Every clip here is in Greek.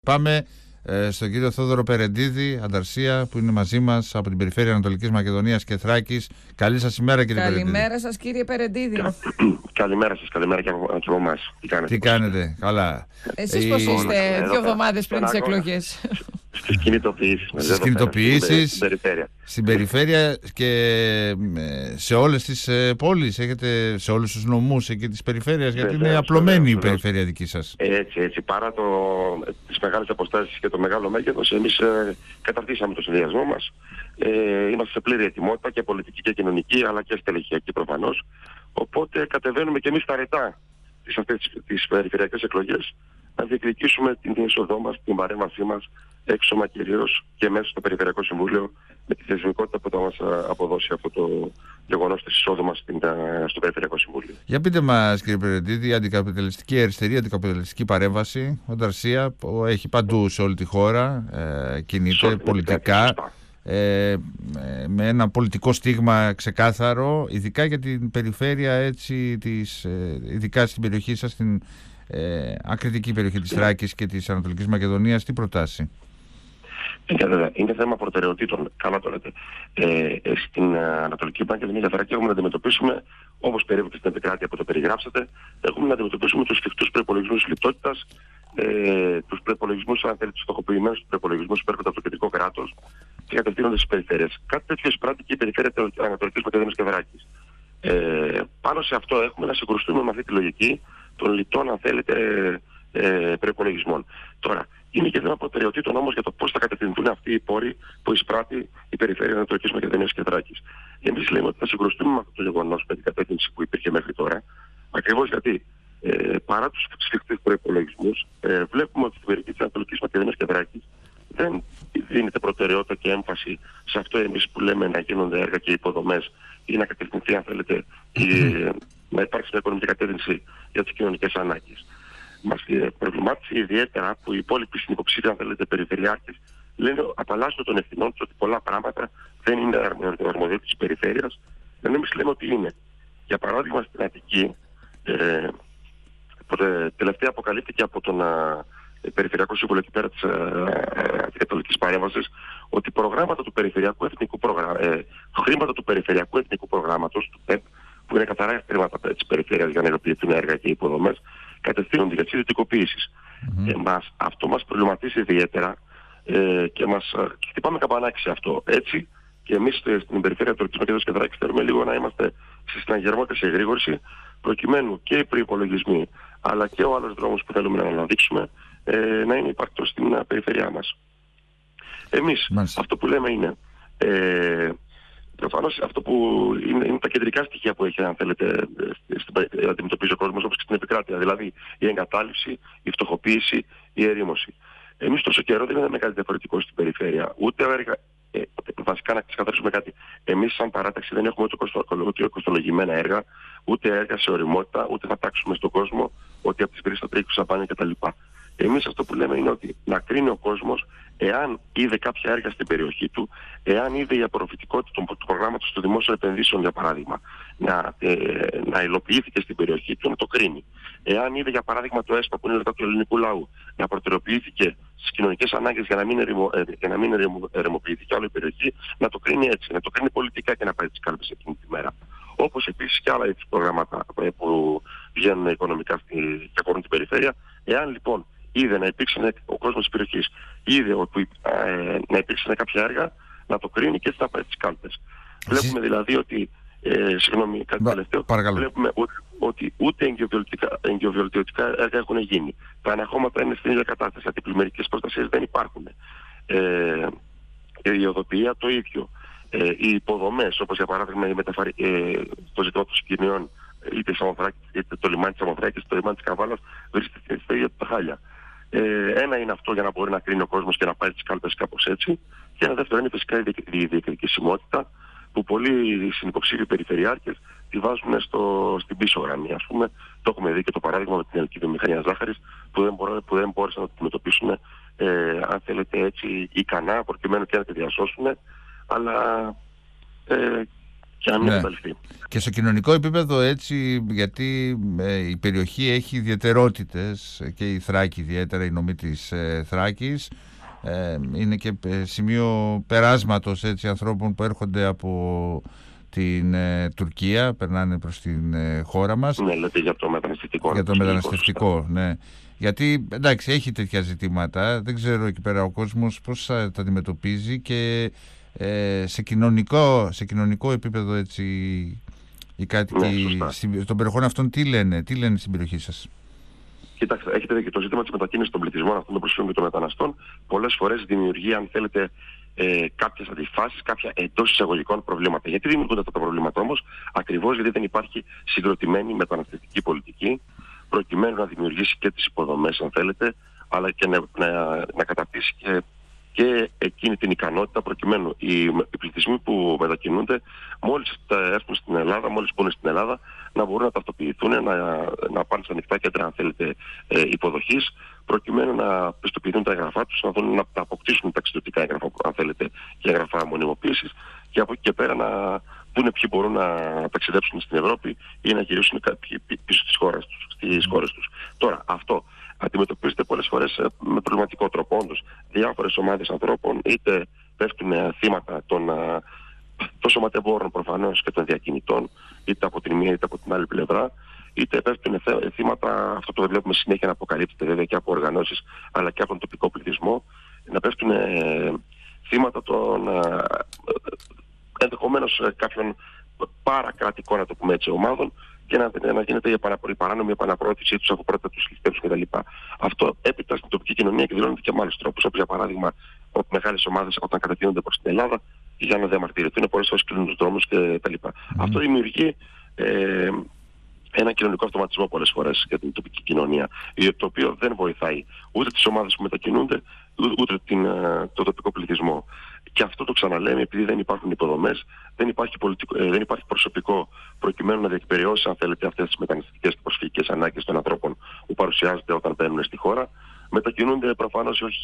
Πάμε στον κύριο Θόδωρο Περεντίδη, Ανταρσία, που είναι μαζί μας από την περιφέρεια Ανατολικής Μακεδονίας και Θράκης. Καλή σας ημέρα, κύριε Περεντίδη. Καλημέρα σας, κύριε Περεντίδη. Καλημέρα σας, καλημέρα και από εμάς. Τι κάνετε, καλά. Εσείς πώς είστε 2 εβδομάδες πριν τις εκλογές? Στις κινητοποιήσεις. Στις κινητοποιήσεις, στην περιφέρεια και σε όλες τις πόλεις, έχετε σε όλους τους νομούς εκεί της περιφέρειας, γιατί είναι απλωμένη η περιφέρεια δική σας. Έτσι, παρά τις μεγάλες αποστάσεις και το μεγάλο μέγεθος, εμείς καταρτήσαμε το συνδυασμό μας. Είμαστε σε πλήρη ετοιμότητα και πολιτική και κοινωνική, αλλά και στελεχειακή προφανώς. Οπότε κατεβαίνουμε και εμείς τα ρετά τις περιφερειακές εκλογές να διεκδικήσουμε την είσοδό μας, την παρέμβασή μας έξωμα κυρίως και μέσα στο Περιφερειακό Συμβούλιο, με τη θεσμικότητα που θα μας αποδώσει αυτό το γεγονός της εισόδου μας στο Περιφερειακό Συμβούλιο. Για πείτε μας, κύριε Περεντίδη, η αντικαπιταλιστική αριστερή, αντικαπιταλιστική παρέμβαση, ο Ανταρσία έχει παντού σε όλη τη χώρα, κινείται πολιτικά, με ένα πολιτικό στίγμα ξεκάθαρο, ειδικά για την περιφέρεια, έτσι, ειδικά στην περιοχή σας, στην ακριτική περιοχή της Θράκης και της Ανατολικής Μακεδονίας. Τι προτάσει? Είναι θέμα προτεραιοτήτων. Καλά το λέτε. Στην Ανατολική Μακεδονία Θράκη έχουμε να αντιμετωπίσουμε, όπως περίπου και στην επικράτεια που το περιγράψατε, έχουμε να αντιμετωπίσουμε τους σφιχτούς προϋπολογισμούς λιτότητας, τους προϋπολογισμούς, αν θέλετε, τους στοχοποιημένους προϋπολογισμούς που έρχονται από το κεντρικό κράτος και κατευθύνονται στις περιφέρειες. Κάτι τέτοιο εισπράττει και η περιφέρεια της Ανατολικής Μακεδονίας και Θράκης. Πάνω σε αυτό έχουμε να συγκρουστούμε με αυτή τη λογική των λιτών, αν θέλετε, προϋπολογισμών. Τώρα, είναι και θέμα προτεραιοτήτων όμως για το πώς θα κατευθυνθούν αυτοί οι πόροι που εισπράττει η περιφέρεια Ανατολικής Μακεδονίας και Θράκης. Εμείς λέμε ότι θα συγκρουστούμε με αυτό το γεγονός, με την κατεύθυνση που υπήρχε μέχρι τώρα, ακριβώς γιατί παρά τους σφιχτούς προϋπολογισμούς, βλέπουμε ότι στην περιοχή της Ανατολικής Μακεδονίας και Θράκης δεν δίνεται προτεραιότητα και έμφαση σε αυτό εμείς που λέμε να γίνονται έργα και υποδομές ή να κατευθυνθεί, αν θέλετε, να υπάρξει μια οικονομική κατεύθυνση για τις κοινωνικές ανάγκες. Μας προβλημάτισε ιδιαίτερα που οι υπόλοιποι συνυποψήφοι, αν θέλετε, περιφερειάρχες, λένε απαλλάσσονται των ευθυνών τους ότι πολλά πράγματα δεν είναι αρμοδιότητα της περιφέρειας, ενώ εμείς λέμε ότι είναι. Για παράδειγμα, στην Αττική, τελευταία αποκαλύφθηκε από τον Περιφερειακό Σύμβουλο εκεί πέρα της Αντικατολικής Παρέμβασης ότι προγράμματα του Περιφερειακού Εθνικού χρήματα του Περιφερειακού Εθνικού Προγράμματος, του ΠΕΠ, που είναι καθαρά χρήματα της περιφέρειας για να υλοποιηθούν έργα και υποδομές, κατευθύνονται για τις ιδιωτικοποίησεις. Αυτό μας προβληματίζει ιδιαίτερα και μας χτυπάμε καμπανάκι σε αυτό. Έτσι, και εμείς στην περιφέρεια Ανατολικής Μακεδονίας και Θράκης θέλουμε λίγο να είμαστε σε συναγερμό και σε εγρήγορση, προκειμένου και οι προϋπολογισμοί αλλά και ο άλλος δρόμος που θέλουμε να αναδείξουμε να είναι υπαρκτός στην περιφέρειά μας. Εμείς αυτό που λέμε είναι προφανώς αυτό που είναι τα κεντρικά στοιχεία που έχει, αν θέλετε, αντιμετωπίζει ο κόσμος, όπως και στην επικράτεια, δηλαδή η εγκατάλειψη, η φτωχοποίηση, η ερήμωση. Εμείς τόσο καιρό δεν είναι κάτι διαφορετικό στην περιφέρεια. Ούτε έργα, βασικά να ξεκαθαρίσουμε κάτι. Εμείς σαν παράταξη δεν έχουμε ούτε κοστολογημένα έργα, ούτε έργα σε ωριμότητα, ούτε θα τάξουμε στον κόσμο ότι από τις γκρίζες θα τρέχουν σαμπάνια κτλ. Εμείς αυτό που λέμε είναι ότι να κρίνει ο κόσμος εάν είδε κάποια έργα στην περιοχή του, εάν είδε η απορροφητικότητα του προγράμματος των δημόσιων επενδύσεων, για παράδειγμα, να υλοποιήθηκε στην περιοχή του, να το κρίνει. Εάν είδε, για παράδειγμα, το ΕΣΠΑ που είναι λεπτά του ελληνικού λαού, να προτεραιοποιήθηκε στις κοινωνικές ανάγκες για να μην ερεμοποιηθεί άλλη περιοχή, να το κρίνει έτσι, να το κρίνει πολιτικά και να πάει τις κάλπες εκείνη τη μέρα. Όπως επίσης και άλλα προγράμματα που βγαίνουν οικονομικά και αφορούν την περιφέρεια. Εάν λοιπόν είδε να υπήρξε ο κόσμος της περιοχής, είδε ότι να υπήρξαν κάποια έργα, να το κρίνει και έτσι να πάει τις κάλπες. Βλέπουμε δηλαδή ότι, συγγνώμη, κάτι τελευταίο, βλέπουμε ότι ούτε εγκυοβιολτιωτικά έργα έχουν γίνει. Τα αναχώματα είναι στην ίδια κατάσταση, αντιπλημμυρικές προστασίες δεν υπάρχουν. Η οδοποιία το ίδιο. Οι υποδομές, όπως για παράδειγμα το ζήτημα των σκηνιών, είτε το λιμάνι της Σαμοθράκης, είτε το λιμάνι της Καβάλας, βρίσκεται στα ίδια τα χάλια. Ένα είναι αυτό για να μπορεί να κρίνει ο κόσμος και να πάρει τις κάλπες κάπως έτσι. Και ένα δεύτερο είναι φυσικά η διεκδικησιμότητα, που πολλοί συνυποψήφοι περιφερειάρχες τη βάζουν στην πίσω γραμμή. Ας πούμε, το έχουμε δει και το παράδειγμα με την ελληνική βιομηχανία ζάχαρης, που δεν μπόρεσαν να το αντιμετωπίσουν, αν θέλετε έτσι, ικανά, προκειμένου και να τη διασώσουν, αλλά και να μην εκμεταλλευτεί. Και στο κοινωνικό επίπεδο έτσι, γιατί η περιοχή έχει ιδιαιτερότητες, και η Θράκη ιδιαίτερα, η νομή της Θράκης, είναι και σημείο περάσματος έτσι, ανθρώπων που έρχονται από την Τουρκία, περνάνε προς την χώρα μας. Ναι, λέτε για το μεταναστευτικό. Για το μεταναστευτικό, ναι. Γιατί, εντάξει, έχει τέτοια ζητήματα, δεν ξέρω εκεί πέρα ο κόσμος πώς θα τα αντιμετωπίζει, και σε κοινωνικό επίπεδο έτσι, οι κάτοικοι των περιοχών αυτών τι λένε στην περιοχή σας? Κοιτάξτε, έχετε και το ζήτημα της μετακίνησης των πληθυσμών αυτών των προσφύγων και των μεταναστών. Πολλές φορές δημιουργεί, αν θέλετε, κάποιες αντιφάσεις, κάποια εντός εισαγωγικών προβλήματα. Γιατί δημιουργούνται αυτά τα προβλήματα όμως? Ακριβώς γιατί δεν υπάρχει συγκροτημένη μεταναστευτική πολιτική, προκειμένου να δημιουργήσει και τις υποδομές, αν θέλετε, αλλά και να καταπίσει και εκείνη την ικανότητα, προκειμένου οι πληθυσμοί που μετακινούνται, μόλις έρθουν στην Ελλάδα, μόλις μπουν στην Ελλάδα, να μπορούν να ταυτοποιηθούν, να πάνε σε ανοιχτά κέντρα, αν θέλετε, υποδοχής, προκειμένου να πιστοποιηθούν τα έγγραφά τους, να αποκτήσουν ταξιδιωτικά έγγραφα, αν θέλετε, και έγγραφα μονιμοποίησης, και από εκεί και πέρα να δουν ποιοι μπορούν να ταξιδέψουν στην Ευρώπη ή να γυρίσουν πίσω στις χώρες τους. Τώρα, αυτό αντιμετωπίζεται πολλές φορές με προβληματικό τρόπο. Όντως, διάφορες ομάδες ανθρώπων είτε πέφτουν θύματα των σωματεμπόρων προφανώς και των διακινητών, είτε από την μία είτε από την άλλη πλευρά, είτε πέφτουν θύματα, αυτό το βλέπουμε συνέχεια να αποκαλύπτεται βέβαια και από οργανώσεις αλλά και από τον τοπικό πληθυσμό, να πέφτουν θύματα των ενδεχομένως κάποιων παρακρατικών, να το πούμε έτσι, ομάδων, και να γίνεται η παράνομη επαναπρόθεσή τους αφού πρώτα τους ληστέψουν κτλ. Αυτό έπειτα στην τοπική κοινωνία εκδηλώνεται και με άλλους τρόπους, όπως για παράδειγμα μεγάλες ομάδες όταν κατευθύνονται προς την Ελλάδα για να διαμαρτυρηθούν, πολλές φορές κλείνουν τους δρόμους κτλ. Αυτό δημιουργεί ένα κοινωνικό αυτοματισμό πολλές φορές για την τοπική κοινωνία, το οποίο δεν βοηθάει ούτε τις ομάδες που μετακινούνται, ούτε το τοπικό πληθυσμό. Και αυτό το ξαναλέμε, επειδή δεν υπάρχουν υποδομές, δεν υπάρχει προσωπικό προκειμένου να διεκπεραιώσει, αν θέλετε, αυτές τις μεταναστευτικές και προσφυγικές ανάγκες των ανθρώπων που παρουσιάζονται όταν μπαίνουν στη χώρα. Μετακινούνται προφανώς όχι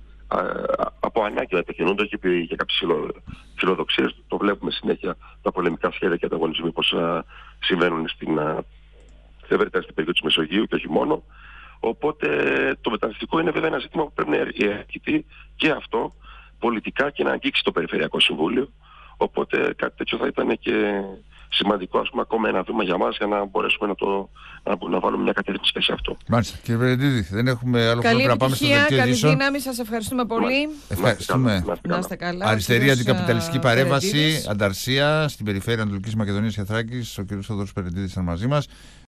από ανάγκη, μετακινούνται όχι για κάποιες φιλοδοξίες. Το βλέπουμε συνέχεια τα πολεμικά σχέδια και ανταγωνισμοί πώς συμβαίνουν στην περιοχή της Μεσογείου και όχι μόνο. Οπότε το μεταναστευτικό είναι βέβαια ένα ζήτημα που πρέπει να ερχηθεί και αυτό πολιτικά και να αγγίξει το Περιφερειακό Συμβούλιο. Οπότε κάτι τέτοιο θα ήταν και σημαντικό, ας πούμε, ακόμα ένα βήμα για μας, για να μπορέσουμε να βάλουμε μια κατεύθυνση σε αυτό. Μάλιστα. Κύριε Περεντίδη, δεν έχουμε άλλο χρόνο να πάμε στο δελτίο καλή ειδήσεων. δύναμη, σας ευχαριστούμε πολύ. Ευχαριστούμε. Να είστε καλά. Αριστερή αντικαπιταλιστική παρέμβαση, ανταρσία στην περιφέρεια Ανατολικής Μακεδονίας και Θράκης. Ο κ. Θόδωρος Περεντίδης ήταν μαζί μας.